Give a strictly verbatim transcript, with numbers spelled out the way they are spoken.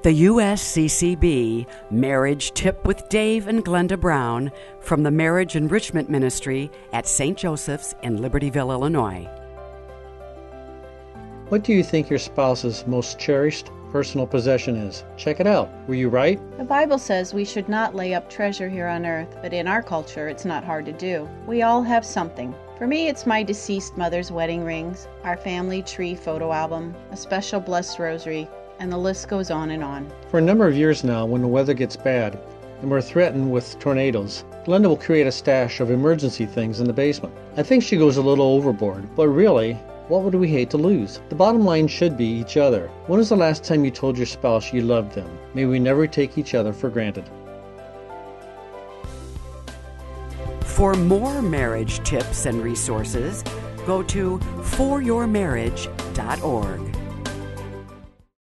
The U S C C B Marriage Tip with Dave and Glenda Brown from the Marriage Enrichment Ministry at Saint Joseph's in Libertyville, Illinois. What do you think your spouse's most cherished personal possession is? Check it out. Were you right? The Bible says we should not lay up treasure here on earth, but in our culture it's not hard to do. We all have something. For me, it's my deceased mother's wedding rings, our family tree photo album, a special blessed rosary, and the list goes on and on. For a number of years now, when the weather gets bad and we're threatened with tornadoes, Glenda will create a stash of emergency things in the basement. I think she goes a little overboard, but really, what would we hate to lose? The bottom line should be each other. When was the last time you told your spouse you loved them? May we never take each other for granted. For more marriage tips and resources, go to for your marriage dot org.